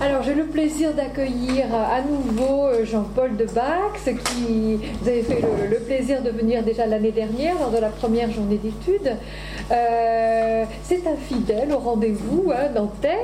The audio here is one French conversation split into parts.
Alors, j'ai le plaisir d'accueillir à nouveau Jean-Paul Debax, qui vous avez fait le plaisir de venir déjà l'année dernière lors de la première journée d'études. C'est un fidèle au rendez-vous nantais.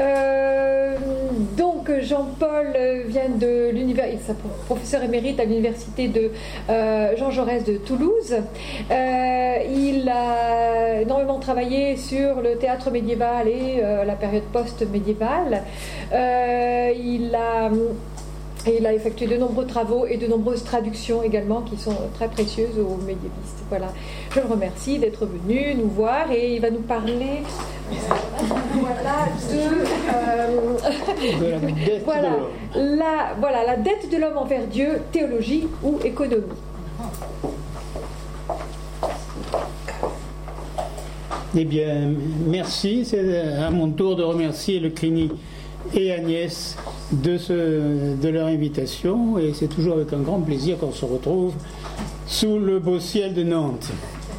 Donc, Jean-Paul vient de l'université, il est professeur émérite à l'université de Jean Jaurès de Toulouse. Il a énormément travaillé sur le théâtre médiéval et la période post-médiévale. Il a effectué de nombreux travaux et de nombreuses traductions également qui sont très précieuses aux médiévistes. Voilà. Je le remercie d'être venu nous voir et il va nous parler la dette de l'homme envers Dieu, théologie ou économie. Eh bien, merci. C'est à mon tour de remercier le CRINI et Agnès de leur invitation, et c'est toujours avec un grand plaisir qu'on se retrouve sous le beau ciel de Nantes.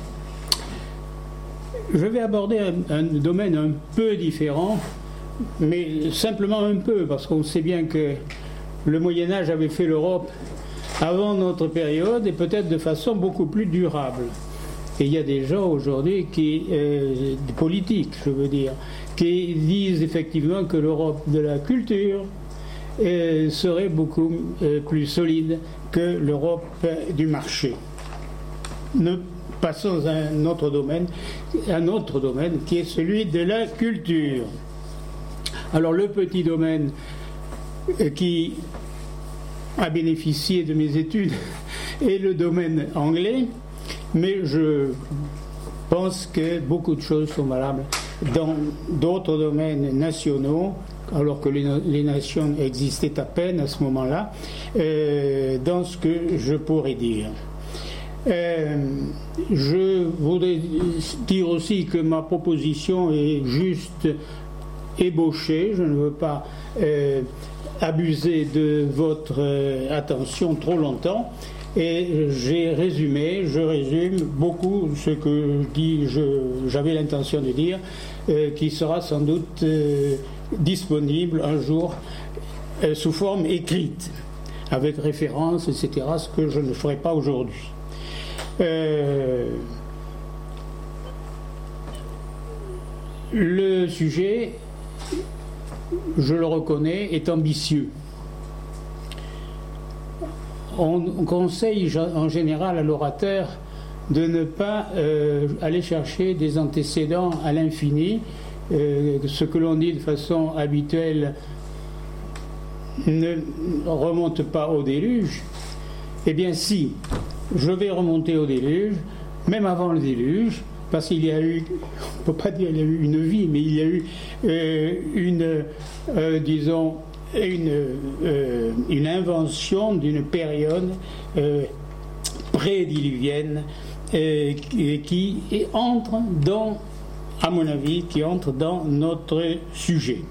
Je vais aborder un domaine un peu différent, mais simplement un peu, parce qu'on sait bien que le Moyen-Âge avait fait l'Europe avant notre période, et peut-être de façon beaucoup plus durable. Et il y a des gens aujourd'hui des politiques, je veux dire, qui disent effectivement que l'Europe de la culture serait beaucoup plus solide que l'Europe du marché. Nous passons à un autre domaine qui est celui de la culture. Alors le petit domaine qui a bénéficié de mes études est le domaine anglais, mais je pense que beaucoup de choses sont valables dans d'autres domaines nationaux, alors que les nations existaient à peine à ce moment-là, dans ce que je pourrais dire. Je voudrais dire aussi que ma proposition est juste ébauchée. Je ne veux pas abuser de votre attention trop longtemps. Et je résume beaucoup ce que j'avais l'intention de dire, qui sera sans doute disponible un jour sous forme écrite, avec référence, etc., ce que je ne ferai pas aujourd'hui. Le sujet, je le reconnais, est ambitieux. On conseille en général à l'orateur de ne pas aller chercher des antécédents à l'infini. Ce que l'on dit de façon habituelle ne remonte pas au déluge. Eh bien si, je vais remonter au déluge, même avant le déluge, parce qu'il y a eu, on ne peut pas dire qu'il y a eu une vie, mais il y a eu une invention d'une période prédiluvienne qui entre dans, à mon avis, qui entre dans notre sujet.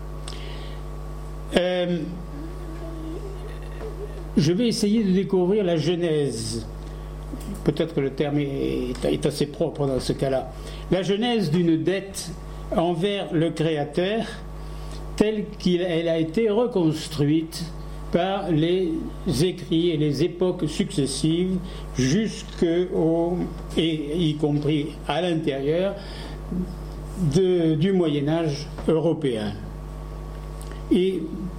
Je vais essayer de découvrir la genèse. Peut-être que le terme est assez propre dans ce cas-là. La genèse d'une dette envers le Créateur, telle qu'elle a été reconstruite par les écrits et les époques successives, y compris à l'intérieur du Moyen-Âge européen. Et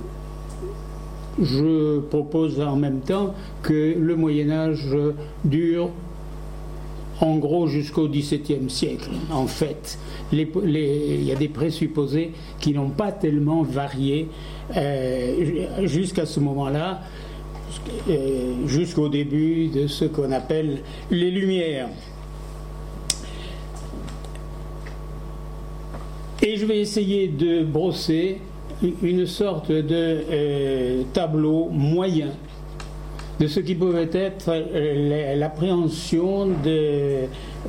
je propose en même temps que le Moyen-Âge dure en gros jusqu'au XVIIe siècle. En fait, il y a des présupposés qui n'ont pas tellement varié jusqu'à ce moment-là, jusqu'au début de ce qu'on appelle les Lumières. Et je vais essayer de brosser une sorte de tableau moyen de ce qui pouvait être l'appréhension des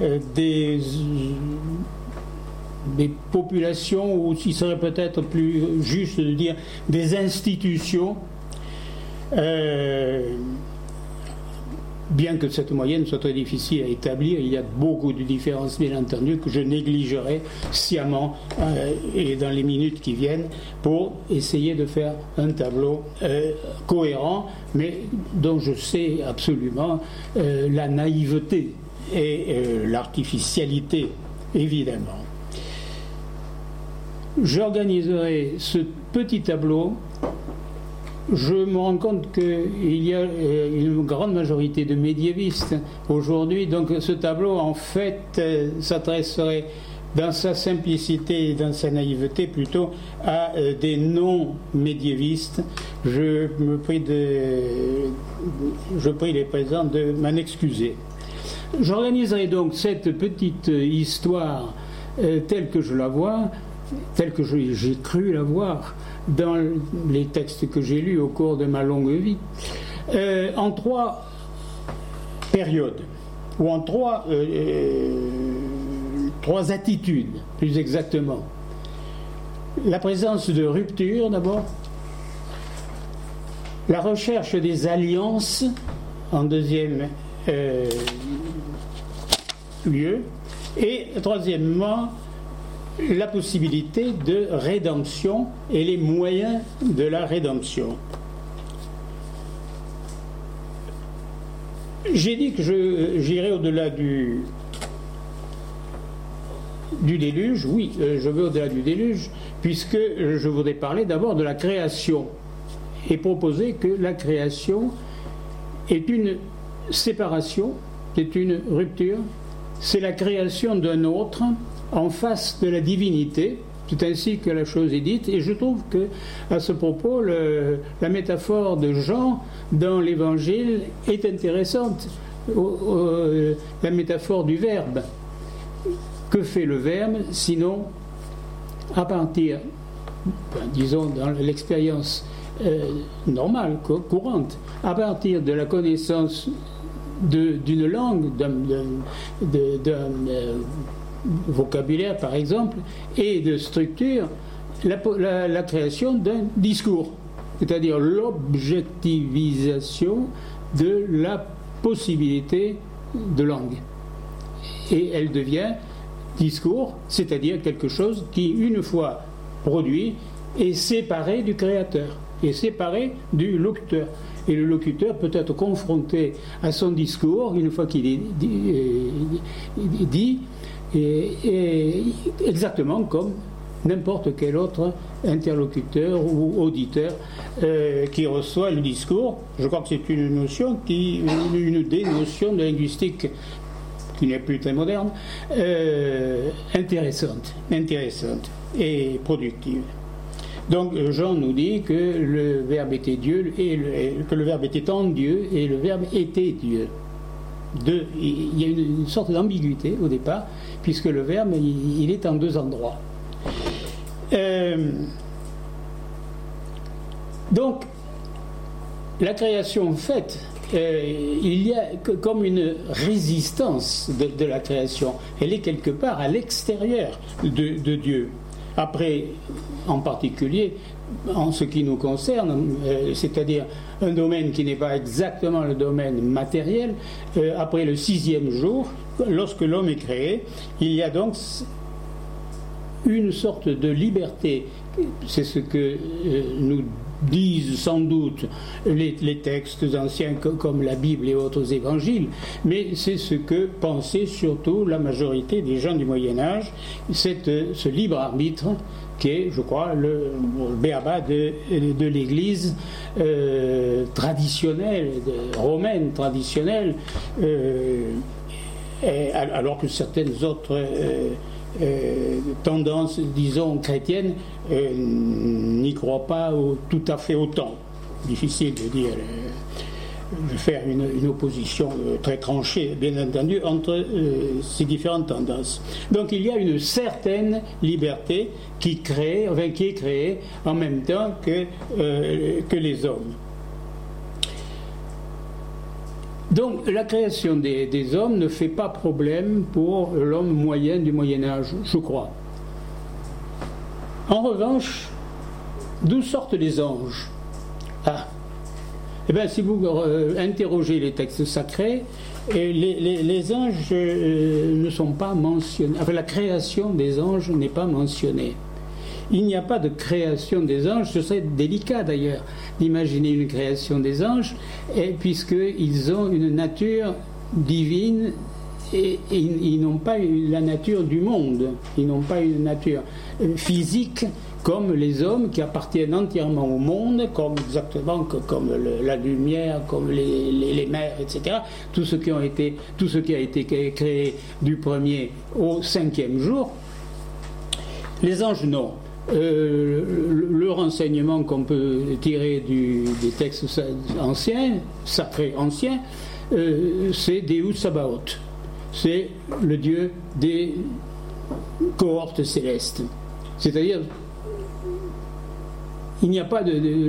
populations, ou il serait peut-être plus juste de dire des institutions bien que cette moyenne soit très difficile à établir, il y a beaucoup de différences, bien entendu, que je négligerai sciemment et dans les minutes qui viennent pour essayer de faire un tableau cohérent, mais dont je sais absolument la naïveté et l'artificialité, évidemment. J'organiserai ce petit tableau. Je me rends compte qu'il y a une grande majorité de médiévistes aujourd'hui, donc ce tableau en fait s'adresserait dans sa simplicité et dans sa naïveté plutôt à des non-médiévistes. Je prie les présents de m'en excuser. J'organiserai donc cette petite histoire telle que je la vois, telle que j'ai cru la voir dans les textes que j'ai lus au cours de ma longue vie, en 3 périodes, ou en 3 attitudes, plus exactement. La présence de rupture, d'abord, la recherche des alliances, en deuxième lieu, et troisièmement, la possibilité de rédemption et les moyens de la rédemption. J'ai dit que j'irai au-delà du déluge. Oui, je vais au-delà du déluge, puisque je voudrais parler d'abord de la création et proposer que la création est une séparation, est une rupture, c'est la création d'un autre en face de la divinité. C'est ainsi que la chose est dite, et je trouve que, à ce propos, la métaphore de Jean dans l'Évangile est intéressante. La métaphore du Verbe. Que fait le Verbe, sinon, à partir, disons, dans l'expérience normale, courante, à partir de la connaissance d'une langue, d'un vocabulaire par exemple, et de structure, la création d'un discours, c'est-à-dire l'objectivisation de la possibilité de langue. Et elle devient discours, c'est-à-dire quelque chose qui, une fois produit, est séparé du créateur, est séparé du locuteur. Et le locuteur peut être confronté à son discours, une fois qu'il est dit, et exactement comme n'importe quel autre interlocuteur ou auditeur qui reçoit le discours. Je crois que c'est une notion une des notions de linguistique qui n'est plus très moderne, intéressante et productive. Donc Jean nous dit que le Verbe était Dieu, que le Verbe était en Dieu et le Verbe était Dieu. Il y a une sorte d'ambiguïté au départ, puisque le Verbe, il est en 2 endroits. Donc, la création faite, il y a comme une résistance de la création. Elle est quelque part à l'extérieur de Dieu. Après, en particulier, en ce qui nous concerne, c'est-à-dire un domaine qui n'est pas exactement le domaine matériel, après le 6e jour, lorsque l'homme est créé, il y a donc une sorte de liberté. C'est ce que nous disent sans doute les textes anciens comme la Bible et autres évangiles, mais c'est ce que pensait surtout la majorité des gens du Moyen-Âge, ce libre arbitre qui est, je crois, le béaba de l'Église traditionnelle, romaine traditionnelle, alors que certaines autres tendances, disons, chrétiennes n'y croient pas tout à fait autant. Difficile de dire, de faire une opposition très tranchée, bien entendu, entre ces différentes tendances. Donc il y a une certaine liberté qui est créée en même temps que les hommes. Donc la création des hommes ne fait pas problème pour l'homme moyen du Moyen-Âge, je crois. En revanche, d'où sortent les anges ? Eh bien, si vous interrogez les textes sacrés, les anges ne sont pas mentionnés. Enfin, la création des anges n'est pas mentionnée. Il n'y a pas de création des anges. Ce serait délicat d'ailleurs d'imaginer une création des anges, puisqu'ils ont une nature divine et ils n'ont pas la nature du monde. Ils n'ont pas une nature physique comme les hommes qui appartiennent entièrement au monde, exactement comme la lumière, comme les mers, etc. Tout ce qui a été créé du premier au 5e jour. Les anges, non. Le renseignement qu'on peut tirer des textes anciens, sacrés anciens, c'est Deus Sabaoth. C'est le Dieu des cohortes célestes. C'est-à-dire, il n'y a pas de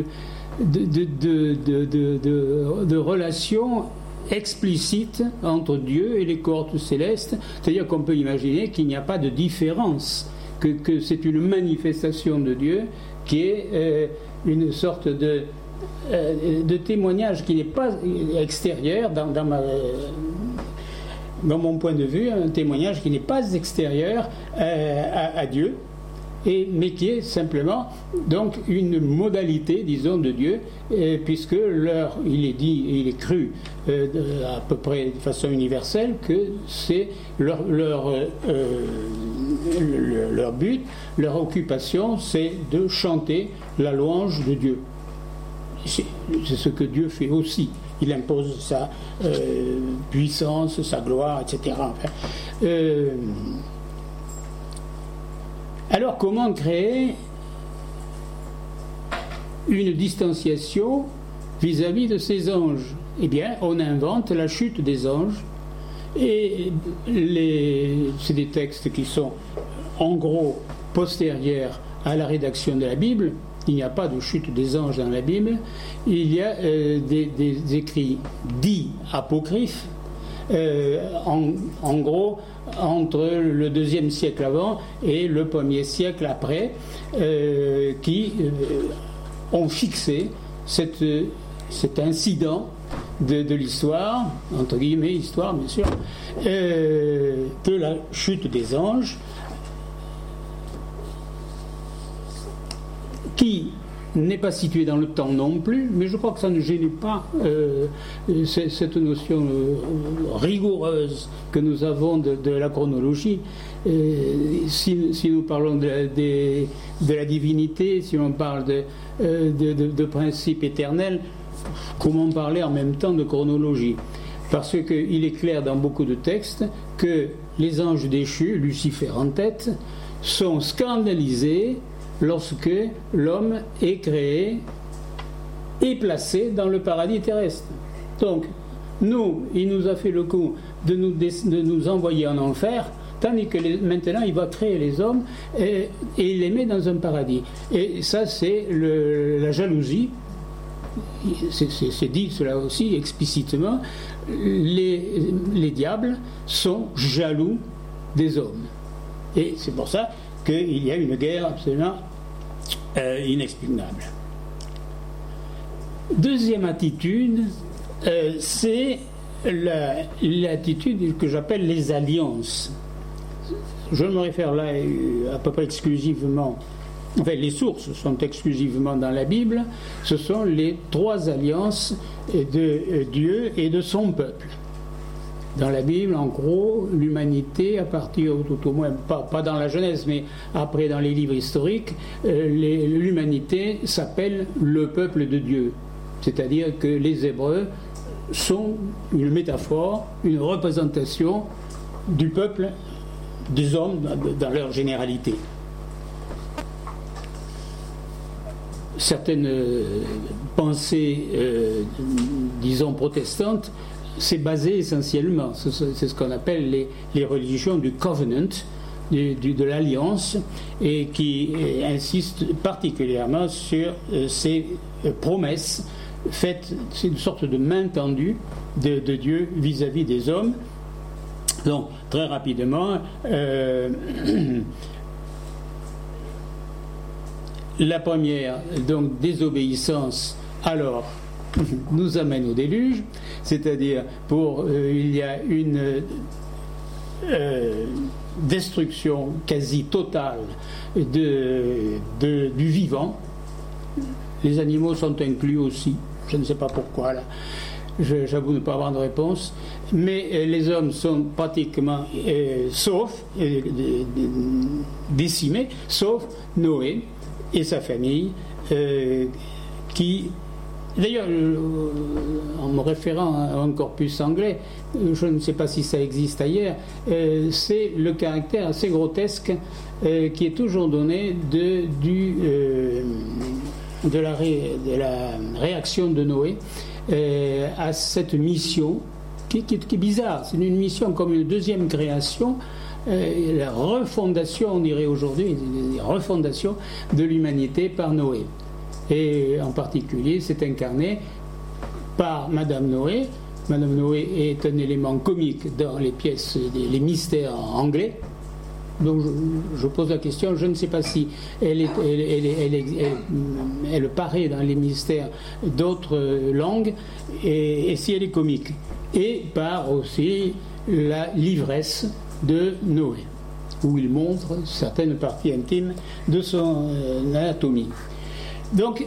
relation explicite entre Dieu et les cohortes célestes. C'est-à-dire qu'on peut imaginer qu'il n'y a pas de différence, que c'est une manifestation de Dieu qui est une sorte de témoignage qui n'est pas extérieur dans mon point de vue, un témoignage qui n'est pas extérieur à Dieu, mais qui est simplement donc une modalité, disons, de Dieu, puisque il est cru à peu près de façon universelle que c'est leur but, leur occupation, c'est de chanter la louange de Dieu. C'est ce que Dieu fait aussi. Il impose sa puissance, sa gloire, etc. Enfin, alors, comment créer une distanciation vis-à-vis de ces anges? Eh bien, on invente la chute des anges, et c'est des textes qui sont en gros postérieurs à la rédaction de la Bible. Il n'y a pas de chute des anges dans la Bible. Il y a des écrits dits apocryphes, en gros, entre le 2e siècle avant et le 1er siècle après, qui ont fixé cet incident de l'histoire, entre guillemets, histoire bien sûr, de la chute des anges, qui n'est pas situé dans le temps non plus, mais je crois que ça ne gêne pas cette notion rigoureuse que nous avons de la chronologie. Si nous parlons de la divinité, si on parle de principe éternel, comment parler en même temps de chronologie? Parce qu'il est clair dans beaucoup de textes que les anges déchus, Lucifer en tête, sont scandalisés lorsque l'homme est créé et placé dans le paradis terrestre. Donc, il nous a fait le coup de nous envoyer en enfer, tandis que maintenant il va créer les hommes et il les met dans un paradis. Et ça, c'est la jalousie. C'est dit cela aussi explicitement. Les diables sont jaloux des hommes. Et c'est pour ça qu'il y a une guerre absolument inexpugnable. Deuxième attitude, c'est l'attitude que j'appelle les alliances. Je me réfère là à peu près exclusivement, enfin les sources sont exclusivement dans la Bible, ce sont les 3 alliances de Dieu et de son peuple. Dans la Bible, en gros, l'humanité, à partir, tout au moins, pas dans la Genèse, mais après dans les livres historiques, l'humanité s'appelle le peuple de Dieu. C'est-à-dire que les Hébreux sont une métaphore, une représentation du peuple, des hommes dans leur généralité. Certaines pensées, disons, protestantes, c'est basé essentiellement, c'est ce qu'on appelle les religions du covenant, de l'alliance, et qui insistent particulièrement sur ces promesses faites, c'est une sorte de main tendue de Dieu vis-à-vis des hommes. Donc, très rapidement, la première, donc, désobéissance, alors nous amène au déluge, c'est-à-dire il y a une destruction quasi totale du vivant. Les animaux sont inclus aussi, je ne sais pas pourquoi là. J'avoue ne pas avoir de réponse, mais les hommes sont pratiquement décimés, sauf Noé et sa famille, qui, d'ailleurs, en me référant à un corpus anglais, je ne sais pas si ça existe ailleurs, c'est le caractère assez grotesque qui est toujours donné de la réaction de Noé à cette mission qui est bizarre. C'est une mission comme une deuxième création, la refondation, on dirait aujourd'hui, la refondation de l'humanité par Noé. Et en particulier, c'est incarné par Madame Noé. Madame Noé est un élément comique dans les pièces, les mystères anglais. Donc je pose la question, je ne sais pas si elle paraît dans les mystères d'autres langues et si elle est comique. Et par aussi l'ivresse de Noé, où il montre certaines parties intimes de son anatomie. Donc,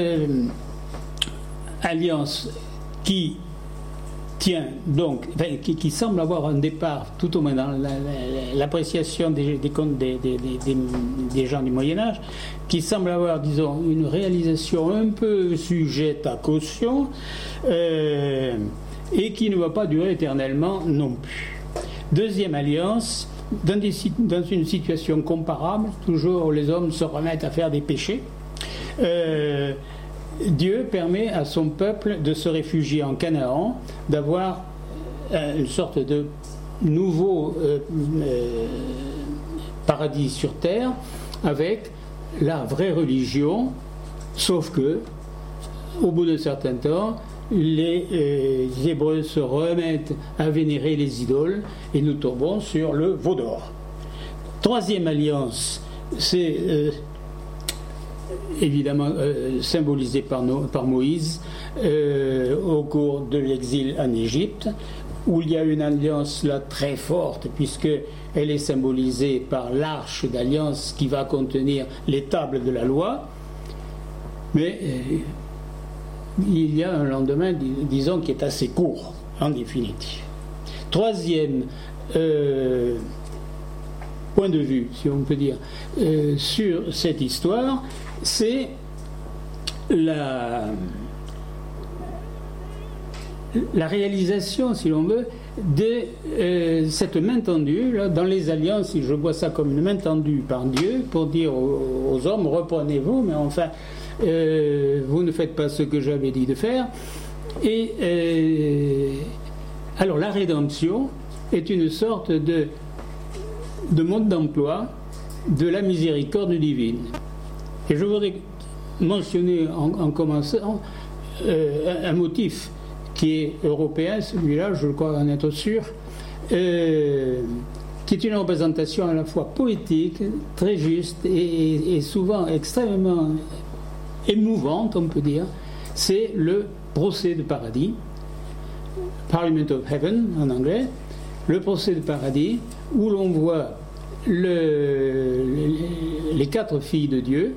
alliance qui tient donc, qui semble avoir un départ, tout au moins dans l'appréciation des contes des gens du Moyen-Âge, qui semble avoir, disons, une réalisation un peu sujette à caution, et qui ne va pas durer éternellement non plus. Deuxième alliance, dans une situation comparable, toujours les hommes se remettent à faire des péchés. Dieu permet à son peuple de se réfugier en Canaan, d'avoir une sorte de nouveau paradis sur terre, avec la vraie religion, sauf que, au bout d'un certain temps, les Hébreux se remettent à vénérer les idoles et nous tombons sur le veau d'or. Troisième alliance, c'est évidemment symbolisé par Moïse au cours de l'exil en Égypte, où il y a une alliance là très forte, puisqu'elle est symbolisée par l'arche d'alliance qui va contenir les tables de la loi, mais il y a un lendemain, disons, qui est assez court, en définitive. Troisième point de vue, si on peut dire, sur cette histoire, c'est la réalisation, si l'on veut, de cette main tendue, là, dans les alliances. Je vois ça comme une main tendue par Dieu pour dire aux hommes, reprenez-vous, mais enfin, vous ne faites pas ce que j'avais dit de faire. Et alors la rédemption est une sorte de mode d'emploi de la miséricorde divine. Et je voudrais mentionner en commençant un motif qui est européen, celui-là, je crois en être sûr, qui est une représentation à la fois poétique, très juste et souvent extrêmement émouvante, on peut dire. C'est le procès de paradis, Parliament of Heaven en anglais, le procès de paradis, où l'on voit les quatre filles de Dieu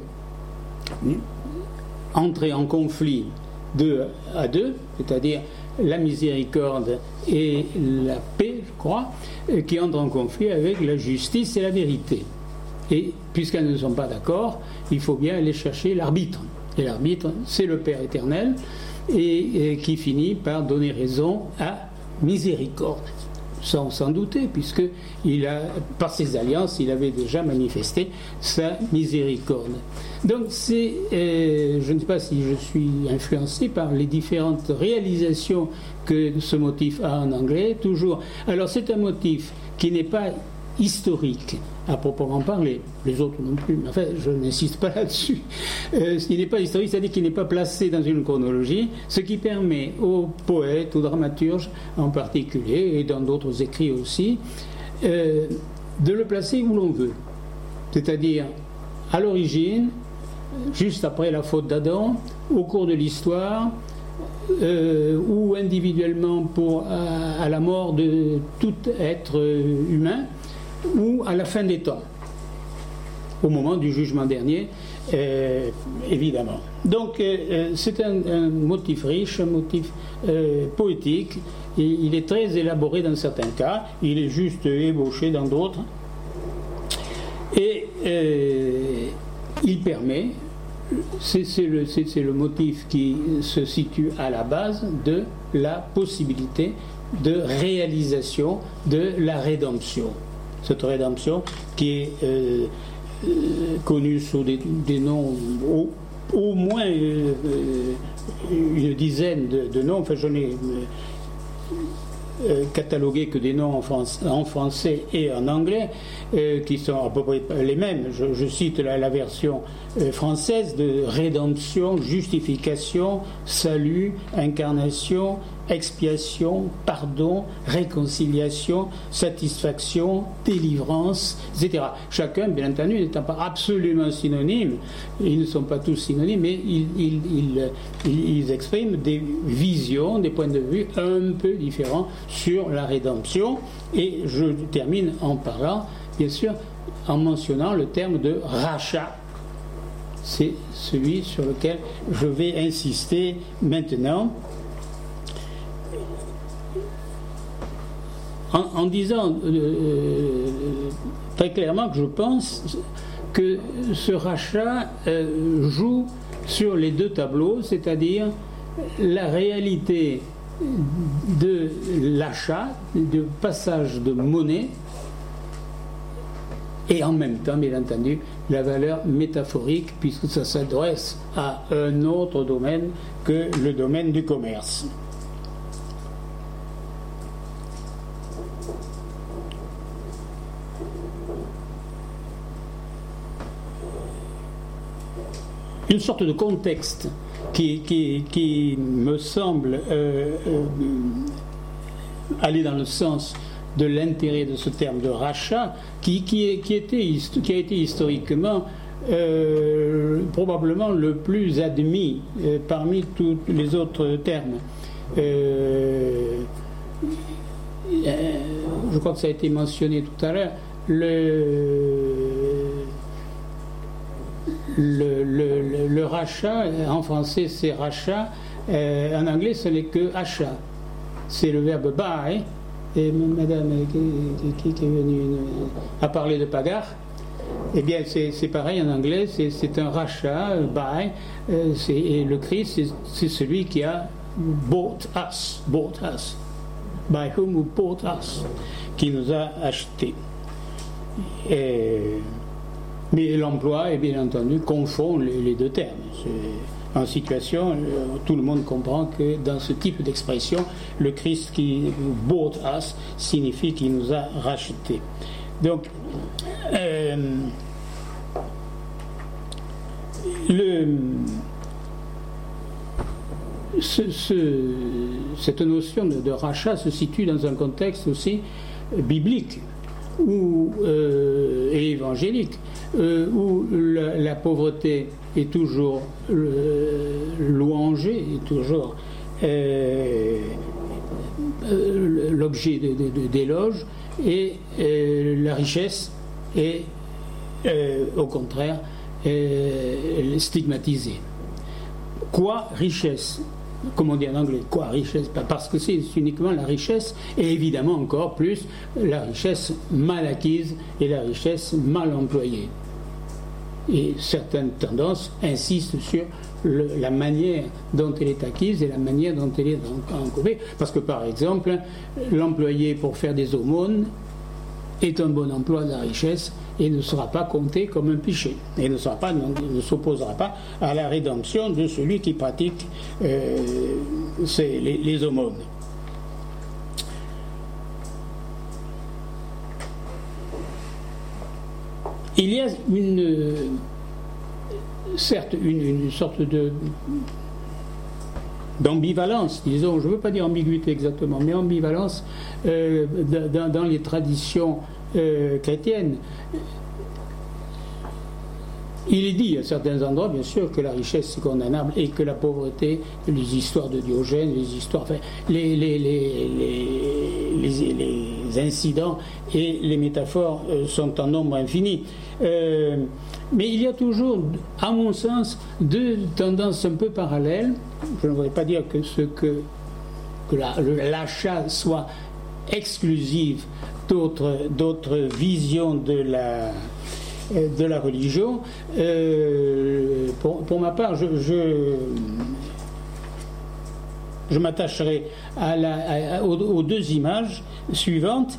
entrer en conflit 2 à 2, c'est-à-dire la miséricorde et la paix, je crois, qui entrent en conflit avec la justice et la vérité. Et puisqu'elles ne sont pas d'accord, il faut bien aller chercher l'arbitre. Et l'arbitre, c'est le Père éternel, et qui finit par donner raison à miséricorde. Sans douter, puisque par ses alliances, il avait déjà manifesté sa miséricorde. Donc je ne sais pas si je suis influencé par les différentes réalisations que ce motif a en anglais, toujours. Alors c'est un motif qui n'est pas historique à proprement parler, les autres non plus, mais enfin je n'insiste pas là-dessus. Il n'est pas historique, c'est-à-dire qu'il n'est pas placé dans une chronologie, ce qui permet aux poètes, aux dramaturges en particulier, et dans d'autres écrits aussi, de le placer où l'on veut, c'est-à-dire à l'origine, juste après la faute d'Adam, au cours de l'histoire, ou individuellement à la mort de tout être humain, ou à la fin des temps, au moment du jugement dernier, évidemment. Donc c'est un motif riche, un motif poétique, et il est très élaboré dans certains cas, il est juste ébauché dans d'autres, et il permet, c'est le motif qui se situe à la base de la possibilité de réalisation de la rédemption. Cette rédemption qui est connue sous des noms, au moins une dizaine de noms, enfin je n'ai catalogué que des noms en français et en anglais, qui sont à peu près les mêmes. Je cite la version française de rédemption, justification, salut, incarnation, expiation, pardon, réconciliation, satisfaction, délivrance, etc. Chacun, bien entendu, n'étant pas absolument synonyme, ils ne sont pas tous synonymes, mais ils expriment des visions, des points de vue un peu différents sur la rédemption. Et je termine en parlant, bien sûr, en mentionnant le terme de rachat. C'est celui sur lequel je vais insister maintenant. En disant très clairement que je pense que ce rachat joue sur les deux tableaux, c'est-à-dire la réalité de l'achat, de passage de monnaie, et en même temps, bien entendu, la valeur métaphorique, puisque ça s'adresse à un autre domaine que le domaine du commerce. Une sorte de contexte qui me semble aller dans le sens de l'intérêt de ce terme de rachat, qui a été historiquement probablement le plus admis parmi tous les autres termes. Je crois que ça a été mentionné tout à l'heure, le rachat, en français c'est rachat, en anglais ce n'est que achat. C'est le verbe buy, et madame qui est venue à parler de Pagar, eh bien c'est pareil en anglais, c'est un rachat, buy, et le Christ c'est celui qui a bought us, by whom who bought us, qui nous a achetés. Mais l'emploi, est bien entendu, confond les deux termes. En situation, tout le monde comprend que dans ce type d'expression, le Christ qui bought us signifie qu'il nous a rachetés. Donc, cette notion de rachat se situe dans un contexte aussi biblique et évangélique, où la pauvreté est toujours louangée, est toujours l'objet d'éloges, et la richesse est au contraire stigmatisée. Quoi richesse? Comme on dit en anglais, quoi richesse? Parce que c'est uniquement la richesse, et évidemment encore plus la richesse mal acquise et la richesse mal employée. Et certaines tendances insistent sur la manière dont elle est acquise et la manière dont elle est employée. Parce que par exemple, l'employé pour faire des aumônes est un bon emploi de la richesse et ne sera pas compté comme un péché, et ne s'opposera pas à la rédemption de celui qui pratique les aumônes. Il y a certes une sorte d'ambivalence, disons, je ne veux pas dire ambiguïté exactement, mais ambivalence dans les traditions chrétiennes. Il est dit à certains endroits, bien sûr, que la richesse est condamnable et que la pauvreté, les histoires de Diogène, les histoires, enfin, les incidents et les métaphores sont en nombre infini. Mais il y a toujours, à mon sens, deux tendances un peu parallèles. Je ne voudrais pas dire que l'achat soit exclusif d'autres visions de la religion. Pour ma part, je m'attacherai aux deux images suivantes.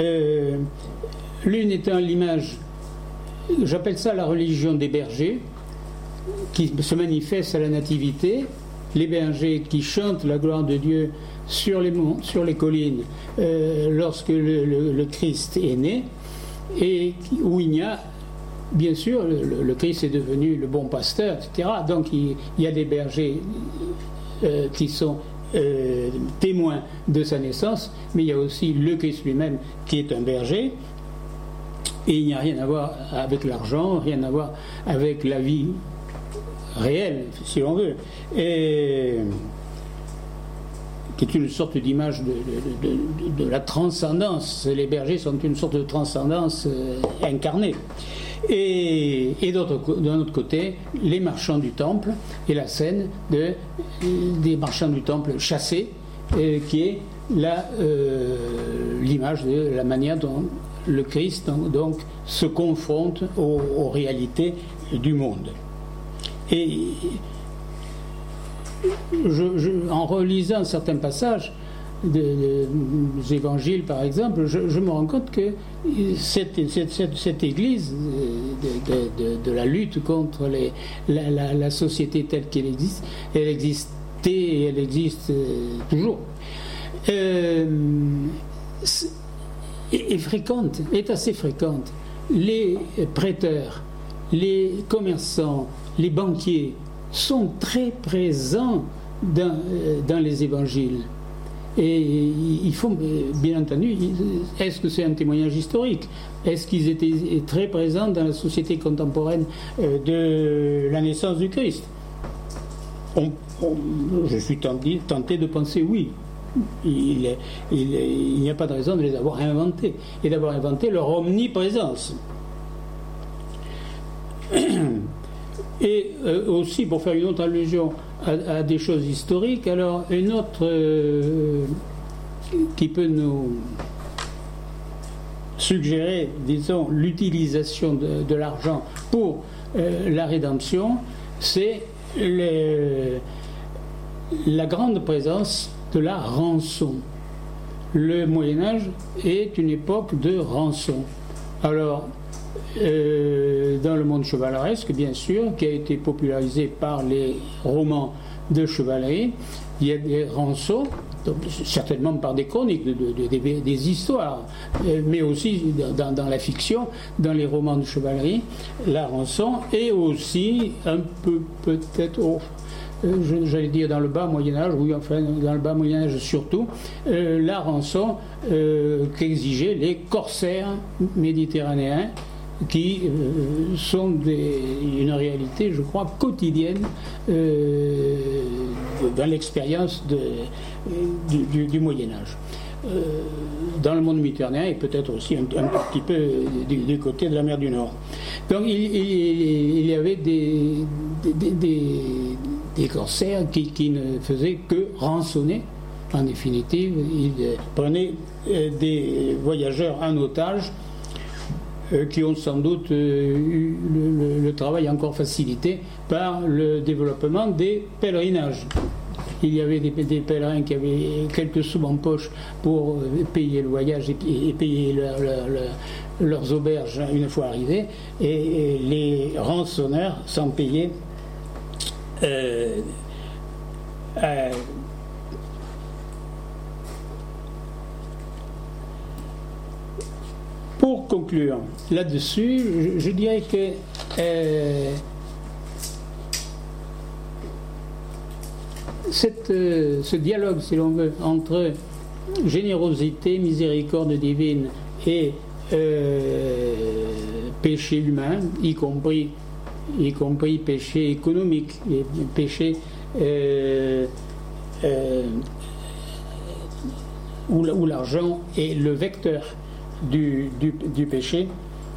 L'une étant l'image, j'appelle ça la religion des bergers, qui se manifeste à la nativité. Les bergers qui chantent la gloire de Dieu sur les monts, sur les collines, lorsque le Christ est né, et où il y a, bien sûr, le Christ est devenu le bon pasteur, etc. Donc il y a des bergers qui sont témoins de sa naissance, mais il y a aussi le Christ lui-même qui est un berger. Et il n'y a rien à voir avec l'argent, rien à voir avec la vie réelle, si l'on veut, et qui est une sorte d'image de la transcendance. Les bergers sont une sorte de transcendance incarnée. Et d'un autre côté, les marchands du temple et la scène des marchands du temple chassés, qui est l'image de la manière dont le Christ donc se confronte aux réalités du monde. Et en relisant certains passages des évangiles, par exemple, je me rends compte que cette Église de la lutte contre la société telle qu'elle existe, elle existait et elle existe toujours, est assez fréquente. Les prêteurs, les commerçants, les banquiers sont très présents dans les évangiles. Et il faut, bien entendu, est-ce que c'est un témoignage historique? Est-ce qu'ils étaient très présents dans la société contemporaine de la naissance du Christ? Je suis tenté de penser oui. Il n'y a pas de raison de les avoir inventés et d'avoir inventé leur omniprésence. Et aussi, pour faire une autre allusion à des choses historiques, alors une autre qui peut nous suggérer, disons, l'utilisation de l'argent pour la rédemption, c'est la grande présence de la rançon. Le Moyen-Âge est une époque de rançon. Alors, dans le monde chevaleresque, bien sûr, qui a été popularisé par les romans de chevalerie, il y a des rançons, donc, certainement par des chroniques, des histoires, mais aussi dans la fiction, dans les romans de chevalerie, la rançon, et aussi un peu peut-être j'allais dire dans le bas Moyen-Âge, oui, enfin dans le bas Moyen-Âge surtout, la rançon qu'exigeaient les corsaires méditerranéens, qui sont une réalité, je crois, quotidienne dans l'expérience du Moyen-Âge. Dans le monde méditerranéen et peut-être aussi un petit peu du côté de la mer du Nord. Donc il y avait des corsaires qui ne faisaient que rançonner. En définitive, ils prenaient des voyageurs en otage qui ont sans doute eu le travail encore facilité par le développement des pèlerinages. Il y avait des pèlerins qui avaient quelques sous en poche pour payer le voyage et payer leurs auberges une fois arrivés, et les rançonneurs s'en payaient Pour conclure là-dessus, je dirais que ce dialogue, si l'on veut, entre générosité, miséricorde divine et péché humain, y compris y compris péché économique, et péché où l'argent est le vecteur du péché,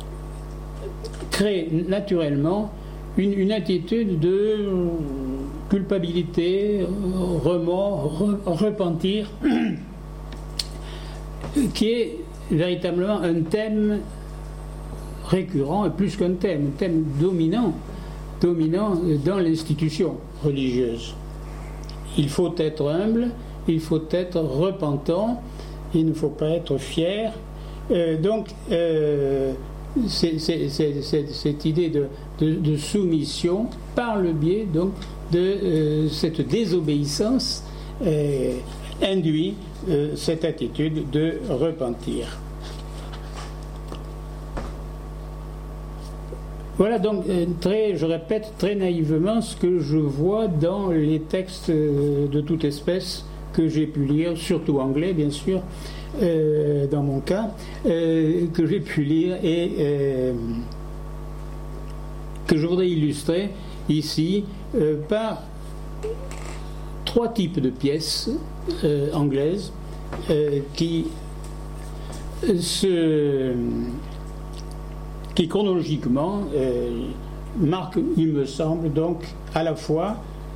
crée naturellement une attitude de culpabilité, remords, repentir, qui est véritablement un thème récurrent, et plus qu'un thème dominant dans l'institution religieuse. Il faut être humble, il faut être repentant, il ne faut pas être fier. Cette idée de soumission par le biais donc de cette désobéissance induit cette attitude de repentir. Voilà donc je répète très naïvement ce que je vois dans les textes de toute espèce que j'ai pu lire, surtout anglais bien sûr, dans mon cas, que j'ai pu lire et que je voudrais illustrer ici par 3 types de pièces anglaises qui chronologiquement marquent, il me semble, donc à la fois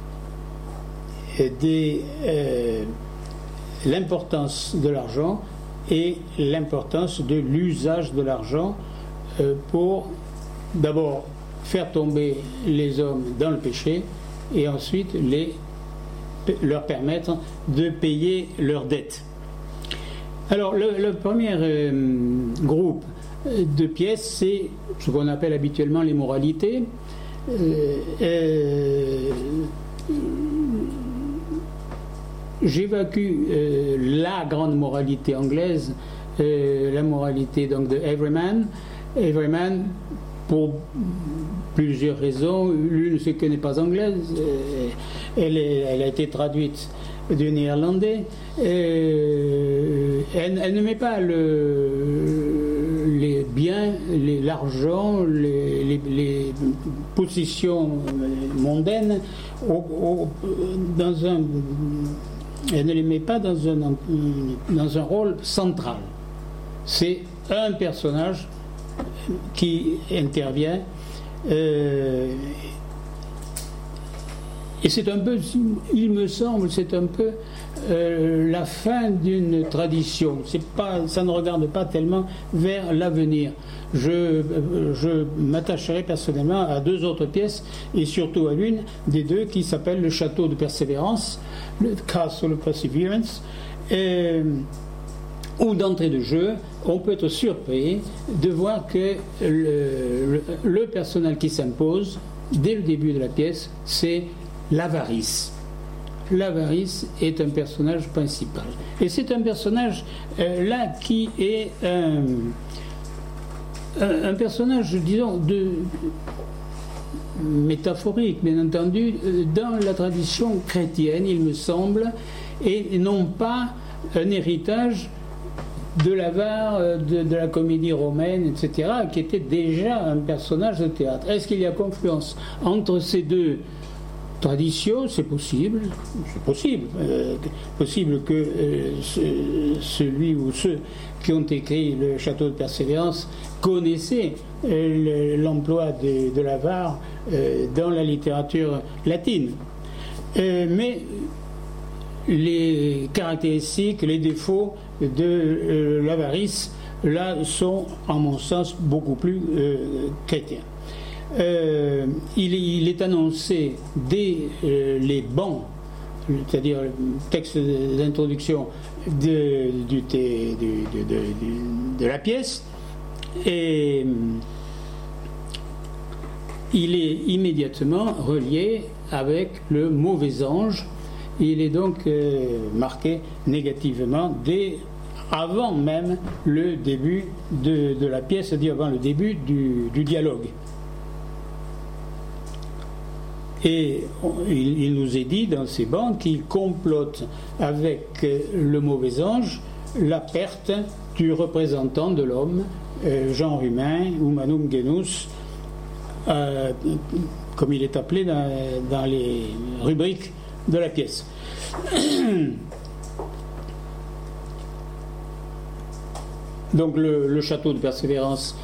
l'importance de l'argent et l'importance de l'usage de l'argent pour d'abord faire tomber les hommes dans le péché et ensuite leur permettre de payer leurs dettes. Alors le premier groupe de pièces, c'est ce qu'on appelle habituellement les moralités. J'évacue la grande moralité anglaise, la moralité donc de Everyman. Everyman, pour plusieurs raisons. L'une, c'est qu'elle n'est pas anglaise, elle a été traduite du néerlandais. Elle ne met pas les biens, l'argent, les possessions mondaines elle ne les met pas dans un rôle central. C'est un personnage qui intervient et c'est un peu, il me semble, c'est un peu la fin d'une tradition. Ça ne regarde pas tellement vers l'avenir. Je m'attacherai personnellement à 2 autres pièces et surtout à l'une des 2 qui s'appelle le Château de Persévérance, le Castle of Perseverance, où d'entrée de jeu, on peut être surpris de voir que le personnage qui s'impose dès le début de la pièce, c'est l'avarice. L'avarice est un personnage principal. Et c'est un personnage là qui est un personnage, disons, métaphorique, bien entendu, dans la tradition chrétienne, il me semble, et non pas un héritage de l'avare, de la comédie romaine, etc., qui était déjà un personnage de théâtre. Est-ce qu'il y a confluence entre ces 2 traditions? C'est possible. Possible que celui ou ceux qui ont écrit le Château de Persévérance connaissaient l'emploi de l'avare dans la littérature latine. Mais les caractéristiques, les défauts de l'avarice, là, sont, en mon sens, beaucoup plus chrétiens. Il est annoncé dès les bancs, c'est-à dire le texte d'introduction de la pièce, et il est immédiatement relié avec le mauvais ange. Il est donc marqué négativement avant même le début de la pièce, c'est-à-dire avant le début du dialogue. Et il nous est dit dans ces bancs qu'il complote avec le mauvais ange la perte du représentant de l'homme, genre humain, humanum genus, comme il est appelé dans les rubriques de la pièce. Donc le château de Persévérance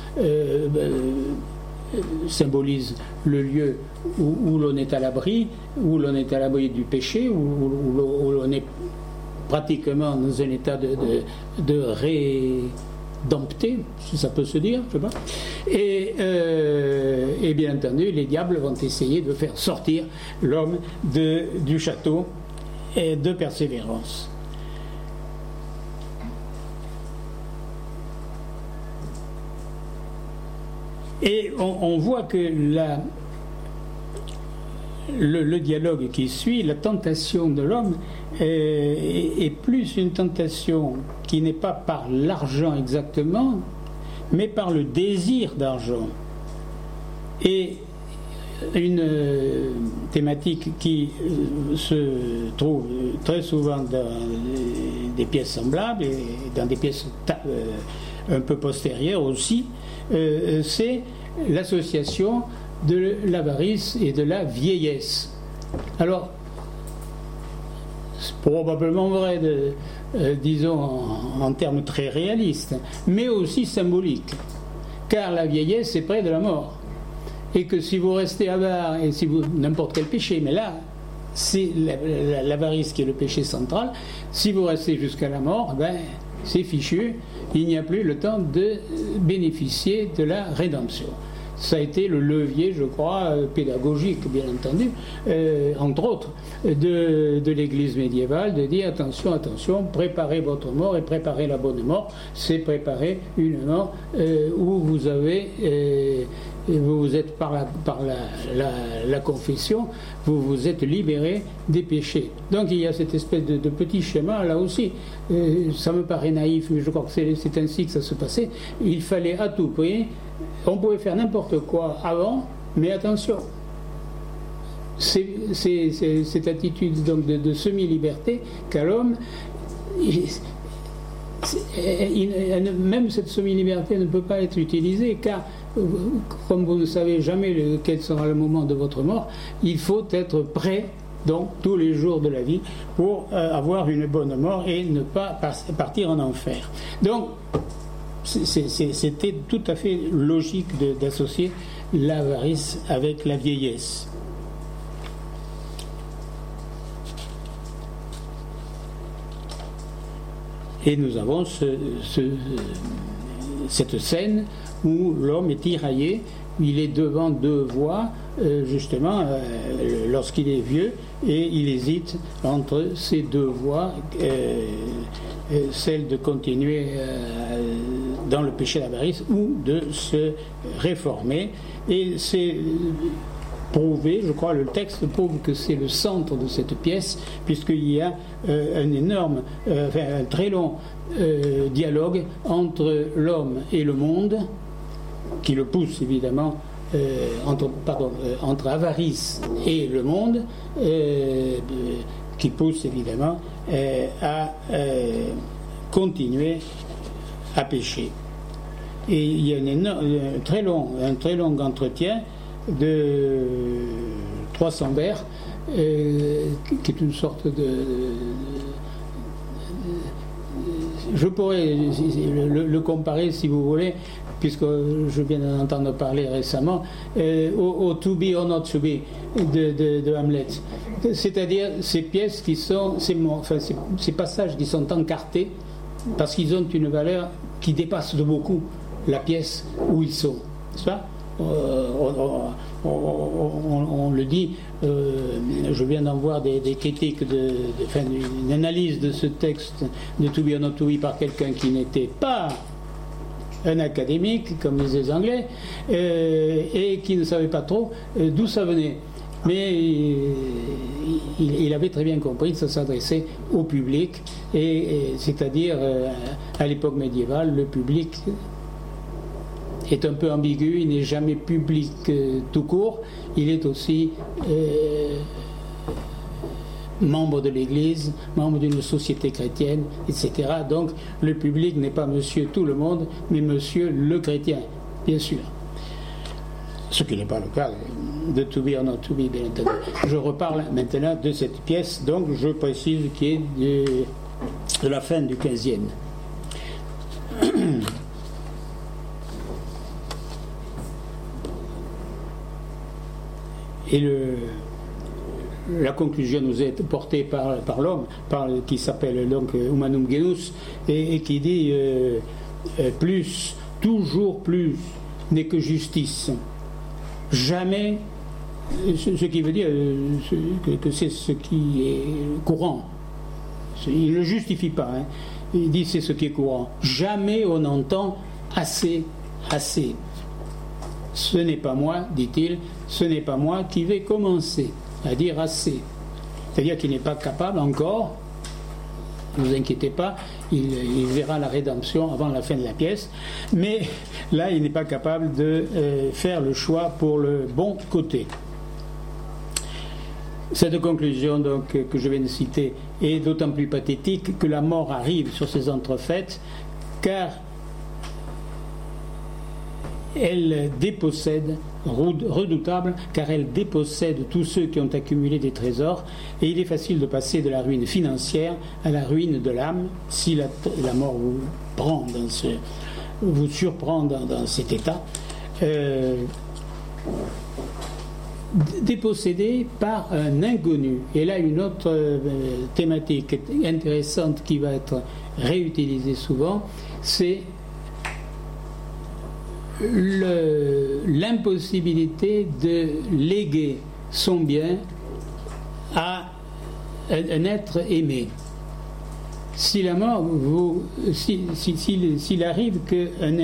symbolise le lieu où l'on est à l'abri, du péché, où l'on est pratiquement dans un état de rédempté, si ça peut se dire, je sais pas. Et bien entendu, les diables vont essayer de faire sortir l'homme du château et de Persévérance. Et on voit que le dialogue qui suit, la tentation de l'homme, est plus une tentation qui n'est pas par l'argent exactement, mais par le désir d'argent. Et une thématique qui se trouve très souvent dans des pièces semblables et dans des pièces un peu postérieures aussi, c'est l'association de l'avarice et de la vieillesse. Alors, c'est probablement vrai, disons en termes très réalistes, mais aussi symboliques, car la vieillesse est près de la mort. Et que si vous restez avare, et si vous n'importe quel péché, mais là, c'est l'avarice qui est le péché central, si vous restez jusqu'à la mort, ben, c'est fichu, il n'y a plus le temps de bénéficier de la rédemption. Ça a été le levier, je crois, pédagogique, bien entendu, entre autres, de l'Église médiévale, de dire attention, attention, préparez votre mort et préparez la bonne mort. C'est préparer une mort où vous avez, vous êtes par la confession, vous vous êtes libéré des péchés. Donc il y a cette espèce de petit schéma là aussi. Ça me paraît naïf, mais je crois que c'est ainsi que ça se passait. Il fallait à tout prix. On pouvait faire n'importe quoi avant, mais attention, c'est cette attitude donc de semi-liberté qu'a l'homme, même cette semi-liberté ne peut pas être utilisée, car comme vous ne savez jamais quel sera le moment de votre mort, il faut être prêt donc tous les jours de la vie pour avoir une bonne mort et ne pas partir en enfer. Donc c'était tout à fait logique d'associer l'avarice avec la vieillesse. Et nous avons cette scène où l'homme est tiraillé, il est devant deux voies, justement, lorsqu'il est vieux, et il hésite entre ces deux voies, celle de continuer dans le péché d'avarice ou de se réformer. Et c'est prouvé, je crois, le texte prouve que c'est le centre de cette pièce, puisqu'il y a un très long dialogue entre l'homme et le monde, qui le pousse évidemment entre avarice et le monde, qui pousse évidemment à continuer à pécher. Et il y a un très long entretien de 300 vers, qui est une sorte je pourrais le comparer, si vous voulez, puisque je viens d'en entendre parler récemment, au To Be or Not To Be de Hamlet. C'est-à-dire ces pièces qui sont, ces passages qui sont encartés, parce qu'ils ont une valeur qui dépasse de beaucoup la pièce où ils sont. N'est-ce pas ? On le dit, je viens d'en voir des critiques, une analyse de ce texte de To Be or Not To Be par quelqu'un qui n'était pas un académique, comme disaient les Anglais, et qui ne savait pas trop d'où ça venait. Mais il avait très bien compris que ça s'adressait au public, et c'est-à-dire à l'époque médiévale, le public est un peu ambigu, il n'est jamais public tout court, il est aussi membre de l'Église, membre d'une société chrétienne, etc. Donc le public n'est pas monsieur tout le monde, mais monsieur le chrétien, bien sûr. Ce qui n'est pas le cas de To Be or Not To Be, bien entendu. Je reparle maintenant de cette pièce, donc je précise qui est de la fin du 15e. Et la conclusion nous est portée par l'homme, qui s'appelle donc Humanum Genus, et qui dit plus, toujours plus, n'est que justice. Jamais, ce qui veut dire que c'est ce qui est courant. Il ne le justifie pas, hein. Il dit c'est ce qui est courant. Jamais on entend assez, assez. Ce n'est pas moi, dit-il, ce n'est pas moi qui vais commencer à dire assez. C'est-à-dire qu'il n'est pas capable encore, ne vous inquiétez pas, il verra la rédemption avant la fin de la pièce, mais là il n'est pas capable de faire le choix pour le bon côté. Cette conclusion donc, que je viens de citer est d'autant plus pathétique que la mort arrive sur ces entrefaites, car elle dépossède, redoutable, car elle dépossède tous ceux qui ont accumulé des trésors, et il est facile de passer de la ruine financière à la ruine de l'âme si la mort vous surprend dans cet état. Dépossédé par un inconnu. Et là, une autre thématique intéressante qui va être réutilisée souvent, c'est l'impossibilité de léguer son bien à un être aimé. Si la mort s'il arrive qu'un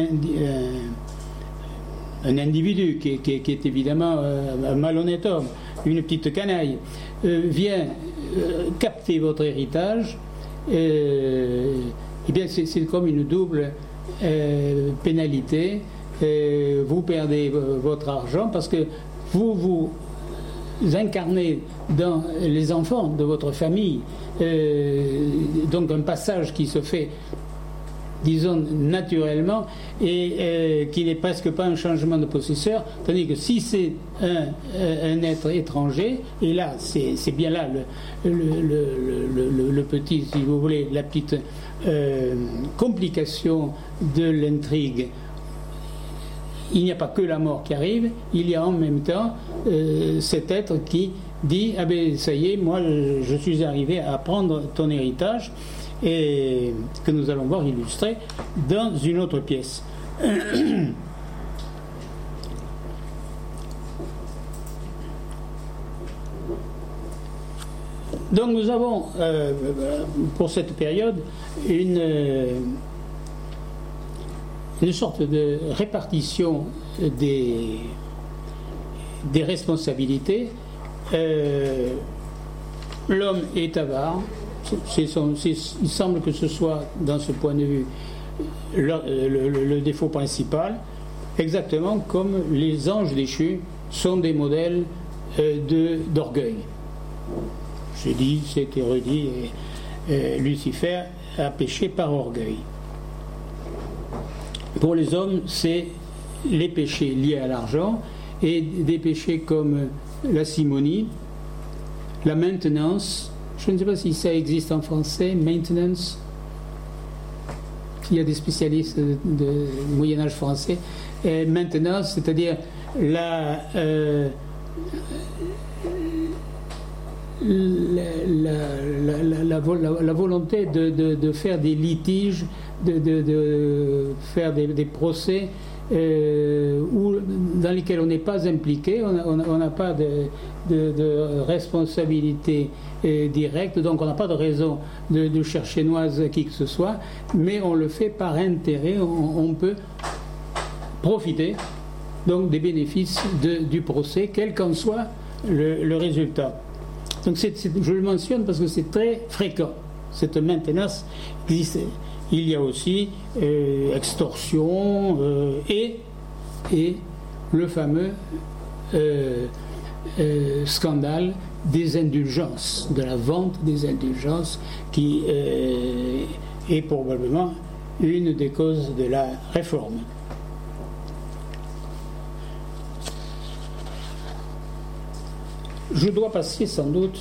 individu qui est évidemment un malhonnête homme, une petite canaille, vient capter votre héritage, eh bien c'est comme une double pénalité. Vous perdez votre argent parce que vous incarnez dans les enfants de votre famille, donc un passage qui se fait, disons, naturellement, et qui n'est presque pas un changement de possesseur, tandis que si c'est un être étranger, et là c'est bien là le petit, si vous voulez, la petite complication de l'intrigue. Il n'y a pas que la mort qui arrive, il y a en même temps cet être qui dit « Ah ben ça y est, moi je suis arrivé à prendre ton héritage », et que nous allons voir illustré dans une autre pièce. Donc nous avons pour cette période une sorte de répartition des responsabilités. L'homme est avare. Il semble que ce soit, dans ce point de vue, le défaut principal, exactement comme les anges déchus sont des modèles d'orgueil. J'ai dit, c'est érudit, et Lucifer a péché par orgueil. Pour les hommes, c'est les péchés liés à l'argent, et des péchés comme la simonie, la maintenance. Je ne sais pas si ça existe en français, maintenance. Il y a des spécialistes de Moyen-Âge français. Maintenance, c'est-à-dire la volonté de faire des litiges, de faire des procès dans lesquels on n'est pas impliqué, on n'a pas de responsabilité directe, donc on n'a pas de raison de chercher noise à qui que ce soit, mais on le fait par intérêt, on peut profiter donc des bénéfices du procès, quel qu'en soit le résultat. Donc je le mentionne parce que c'est très fréquent, cette maintenance existe. Il y a aussi extorsion et le fameux scandale des indulgences, de la vente des indulgences, qui est probablement une des causes de la réforme. je dois passer sans doute,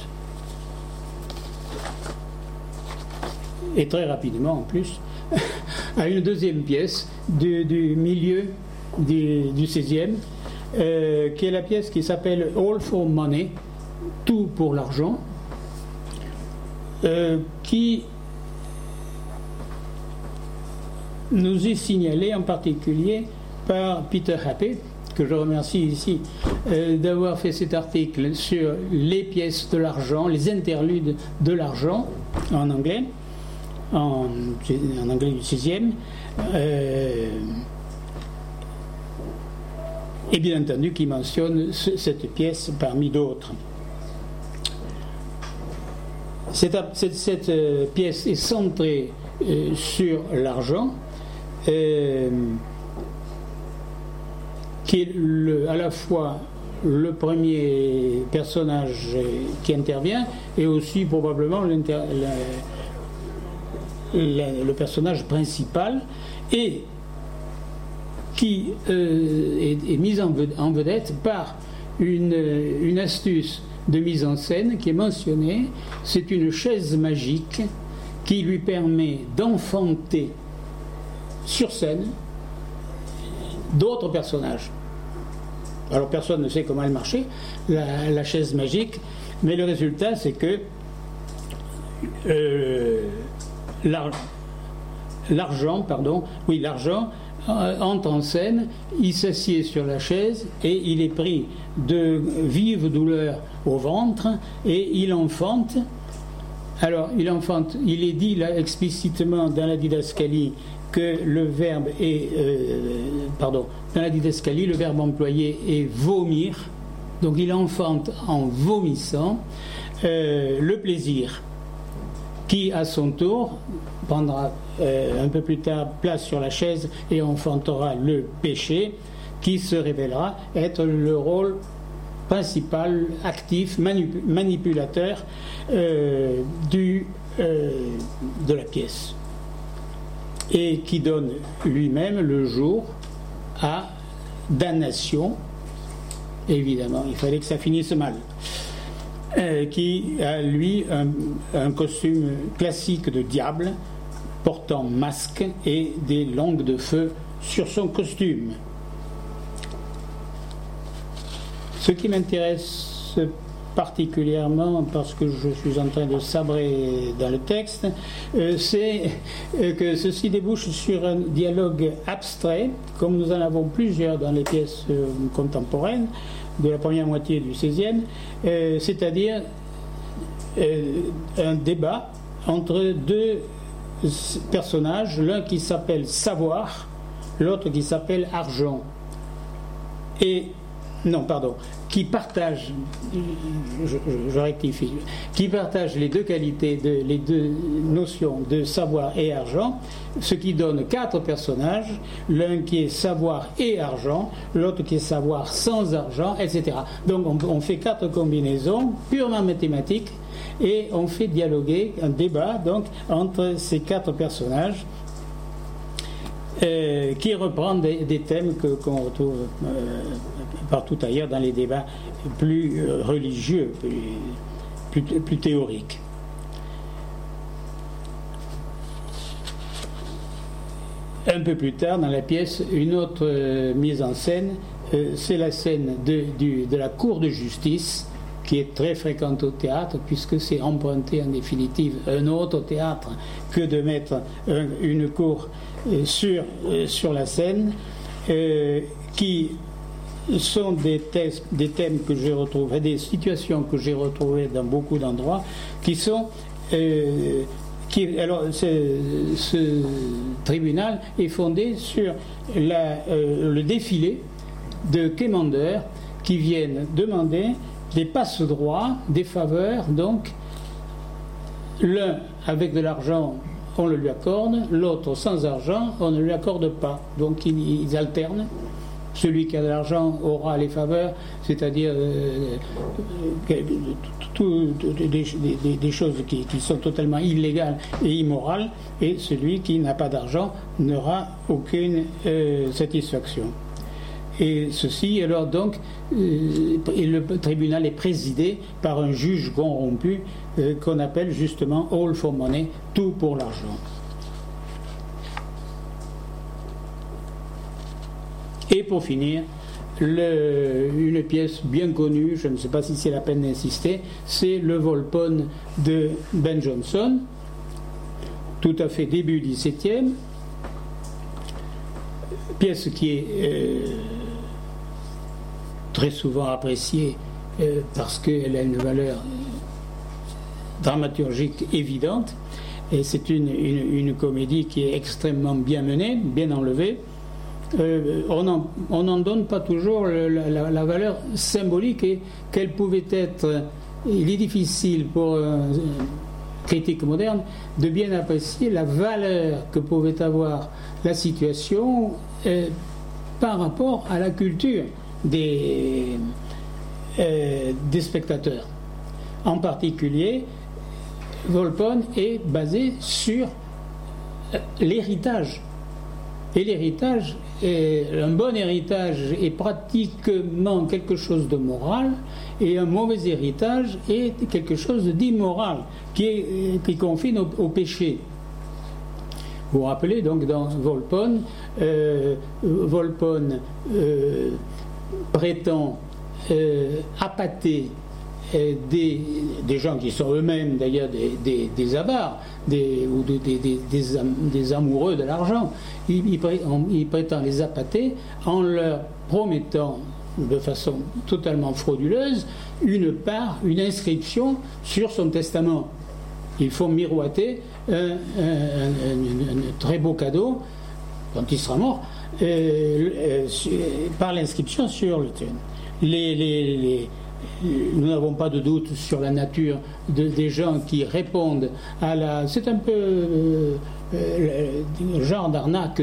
et très rapidement en plus, à une deuxième pièce du milieu du XVIe, qui est la pièce qui s'appelle All for Money, tout pour l'argent, qui nous est signalée en particulier par Peter Happé, que je remercie ici d'avoir fait cet article sur les pièces de l'argent, les interludes de l'argent en anglais, en anglais du XVIe, et bien entendu qui mentionne cette pièce parmi d'autres. Cette pièce est centrée sur l'argent, qui est à la fois le premier personnage qui intervient et aussi probablement le personnage principal, et qui est mise en vedette par une astuce de mise en scène qui est mentionnée. C'est une chaise magique qui lui permet d'enfanter sur scène d'autres personnages. Alors personne ne sait comment elle marchait, la chaise magique, mais le résultat c'est que l'argent entre en scène, il s'assied sur la chaise et il est pris de vives douleurs au ventre et il enfante. Alors il est dit là explicitement dans la didascalie que le verbe est, dans la didascalie, le verbe employé est vomir, donc il enfante en vomissant le plaisir, qui à son tour prendra un peu plus tard place sur la chaise et enfantera le péché, qui se révélera être le rôle principal, actif, manipulateur de la pièce, et qui donne lui-même le jour à damnation. Évidemment, il fallait que ça finisse mal. Qui a lui un costume classique de diable, portant masque et des langues de feu sur son costume. Ce qui m'intéresse particulièrement, parce que je suis en train de sabrer dans le texte, c'est que ceci débouche sur un dialogue abstrait, comme nous en avons plusieurs dans les pièces contemporaines de la première moitié du XVIe, c'est-à-dire un débat entre deux personnages, l'un qui s'appelle savoir, l'autre qui s'appelle argent, qui partagent, je rectifie, qui partagent les deux qualités, les deux notions de savoir et argent, ce qui donne 4 personnages, l'un qui est savoir et argent, l'autre qui est savoir sans argent, etc. Donc on fait 4 combinaisons purement mathématiques et on fait dialoguer un débat donc entre ces 4 personnages, qui reprend des thèmes qu'on retrouve partout ailleurs dans les débats plus religieux, plus théoriques. Un peu plus tard dans la pièce, une autre mise en scène, c'est la scène de la cour de justice, qui est très fréquente au théâtre, puisque c'est emprunter en définitive un autre théâtre que de mettre une cour sur la scène, qui sont des thèmes que j'ai retrouvés, des situations que j'ai retrouvées dans beaucoup d'endroits, qui sont alors ce tribunal est fondé sur le défilé de quémandeurs qui viennent demander des passe-droits, des faveurs, donc l'un avec de l'argent on le lui accorde, l'autre sans argent on ne lui accorde pas, donc ils alternent. Celui qui a de l'argent aura les faveurs, c'est-à-dire des choses qui sont totalement illégales et immorales, et celui qui n'a pas d'argent n'aura aucune satisfaction. Et ceci, alors donc, et le tribunal est présidé par un juge corrompu qu'on appelle justement all for money, tout pour l'argent. Et pour finir, une pièce bien connue, je ne sais pas si c'est la peine d'insister, c'est le Volpone de Ben Jonson, tout à fait début 17e, pièce qui est très souvent appréciée parce qu'elle a une valeur dramaturgique évidente, et c'est une comédie qui est extrêmement bien menée, bien enlevée. On n'en donne pas toujours la valeur symbolique et qu'elle pouvait être. Il est difficile pour un critique moderne de bien apprécier la valeur que pouvait avoir la situation par rapport à la culture des spectateurs. En particulier, Volpone est basé sur l'héritage. Et l'héritage, un bon héritage est pratiquement quelque chose de moral, et un mauvais héritage est quelque chose d'immoral, qui confine au péché. Vous vous rappelez donc dans Volpone, Volpone prétend appâter des gens qui sont eux-mêmes d'ailleurs des avares, des amoureux de l'argent. Il prétend les appâter en leur promettant de façon totalement frauduleuse une inscription sur son testament. Ils font miroiter un très beau cadeau quand il sera mort par l'inscription sur le tien. Nous n'avons pas de doute sur la nature des gens qui répondent à la... C'est un peu le genre d'arnaque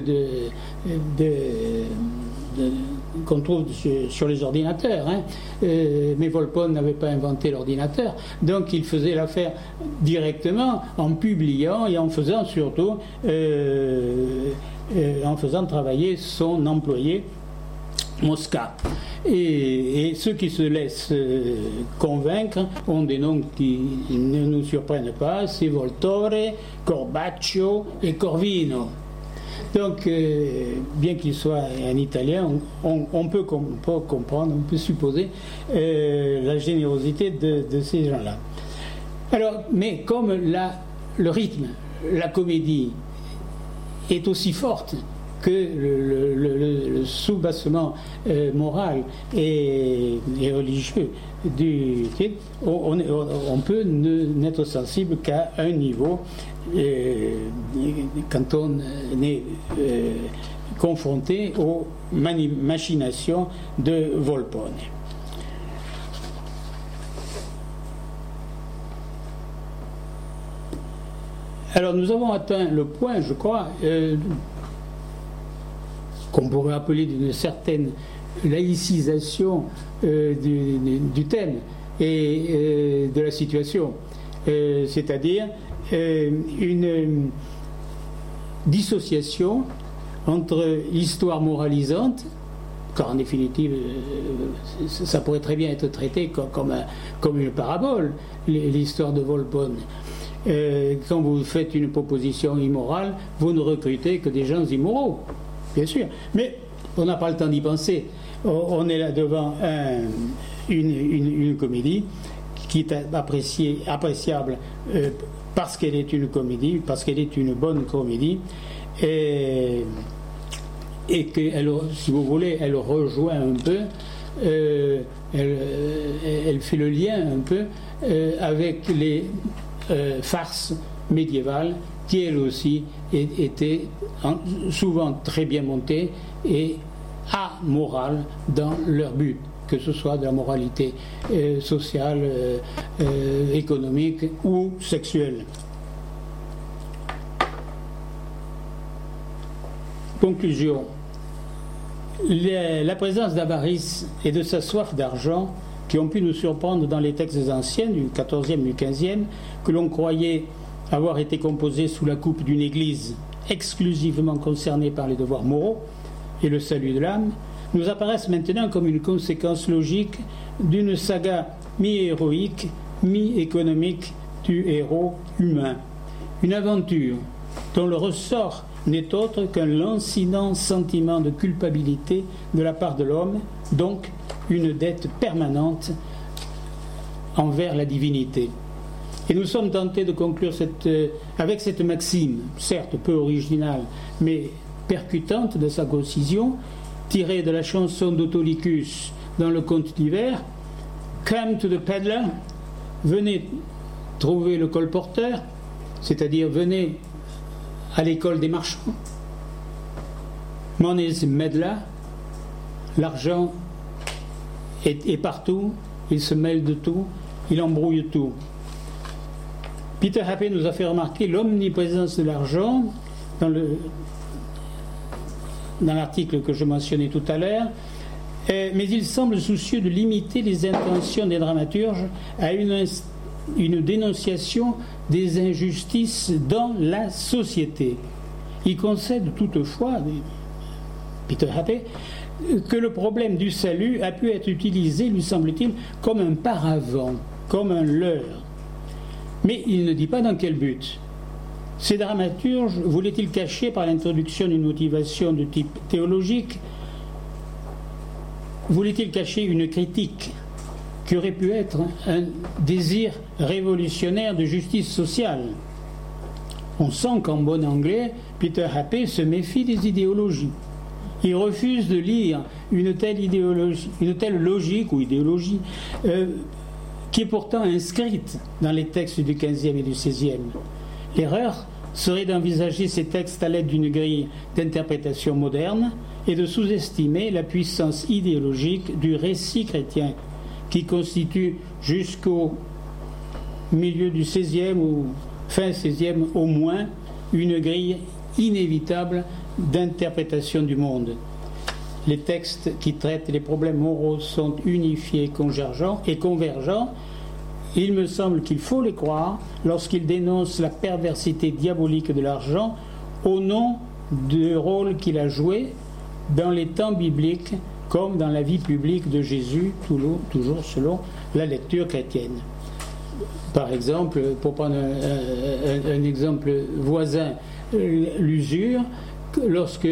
qu'on trouve sur les ordinateurs. Mais Volpone n'avait pas inventé l'ordinateur, donc il faisait l'affaire directement en publiant et en faisant surtout en faisant travailler son employé Mosca. Et ceux qui se laissent convaincre ont des noms qui ne nous surprennent pas, c'est Voltore, Corbaccio et Corvino. Donc, bien qu'il soit un Italien, on peut comprendre, on peut supposer la générosité de ces gens-là. Alors, mais comme le rythme, la comédie est aussi forte que le soubassement moral et religieux du titre, on peut n'être sensible qu'à un niveau quand on est confronté aux machinations de Volpone. Alors nous avons atteint le point, je crois, qu'on pourrait appeler d'une certaine laïcisation du thème et de la situation, c'est-à-dire une dissociation entre l'histoire moralisante, car en définitive ça pourrait très bien être traité comme une parabole, l'histoire de Volpone. Quand vous faites une proposition immorale, vous ne recrutez que des gens immoraux, bien sûr, mais on n'a pas le temps d'y penser. On est là devant une comédie qui est appréciable parce qu'elle est une comédie, parce qu'elle est une bonne comédie, et que, si vous voulez, elle rejoint un peu, elle fait le lien un peu avec les farces médiévales qui, elles aussi, étaient souvent très bien montées et amorales dans leur but, que ce soit de la moralité sociale, économique ou sexuelle. Conclusion. La présence d'avarice et de sa soif d'argent qui ont pu nous surprendre dans les textes anciens du XIVe, du XVe, que l'on croyait avoir été composés sous la coupe d'une église exclusivement concernée par les devoirs moraux et le salut de l'âme, nous apparaissent maintenant comme une conséquence logique d'une saga mi-héroïque, mi-économique du héros humain. Une aventure dont le ressort n'est autre qu'un lancinant sentiment de culpabilité de la part de l'homme, donc une dette permanente envers la divinité. Et nous sommes tentés de conclure avec cette maxime, certes peu originale, mais percutante de sa concision, tirée de la chanson d'Autolycus dans le conte d'hiver, « Come to the peddler », venez trouver le colporteur, c'est-à-dire venez à l'école des marchands. Money's medla, l'argent est partout, il se mêle de tout, il embrouille tout. Peter Happé nous a fait remarquer l'omniprésence de l'argent dans l'article que je mentionnais tout à l'heure, mais il semble soucieux de limiter les intentions des dramaturges à une dénonciation des injustices dans la société. Il concède toutefois, Peter Happé, que le problème du salut a pu être utilisé, lui semble-t-il, comme un paravent, comme un leurre. Mais il ne dit pas dans quel but. Ces dramaturges voulaient-ils cacher par l'introduction d'une motivation de type théologique, voulaient-ils cacher une critique qui aurait pu être un désir révolutionnaire de justice sociale? On sent qu'en bon anglais, Peter Happé se méfie des idéologies. Il refuse de lire une telle logique ou idéologie qui est pourtant inscrite dans les textes du XVe et du XVIe. L'erreur serait d'envisager ces textes à l'aide d'une grille d'interprétation moderne et de sous-estimer la puissance idéologique du récit chrétien qui constitue jusqu'au milieu du XVIe ou fin XVIe au moins une grille inévitable d'interprétation du monde. Les textes qui traitent les problèmes moraux sont unifiés, convergents. Il me semble qu'il faut les croire lorsqu'ils dénoncent la perversité diabolique de l'argent au nom du rôle qu'il a joué dans les temps bibliques comme dans la vie publique de Jésus, toujours selon la lecture chrétienne. Par exemple, pour prendre un exemple voisin, l'usure, lorsque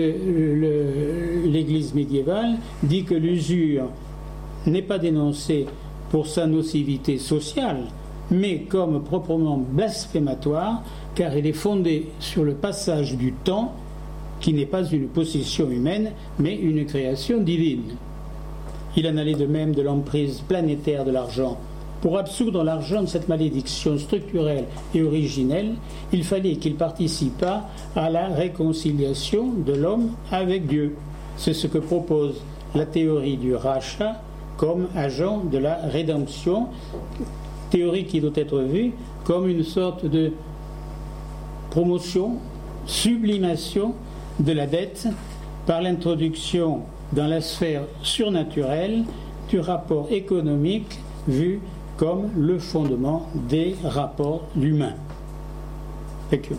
l'Église médiévale dit que l'usure n'est pas dénoncée pour sa nocivité sociale, mais comme proprement blasphématoire, car elle est fondée sur le passage du temps, qui n'est pas une possession humaine, mais une création divine. Il en allait de même de l'emprise planétaire de l'argent. Pour absoudre l'argent de cette malédiction structurelle et originelle, il fallait qu'il participât à la réconciliation de l'homme avec Dieu. C'est ce que propose la théorie du rachat comme agent de la rédemption, théorie qui doit être vue comme une sorte de promotion, sublimation de la dette par l'introduction dans la sphère surnaturelle du rapport économique vu comme le fondement des rapports humains. Thank you.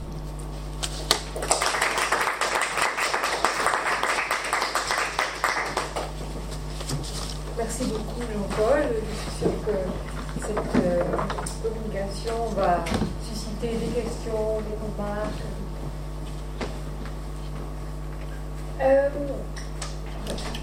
Merci beaucoup Jean-Paul. Je suis sûre que cette communication va susciter des questions, des remarques.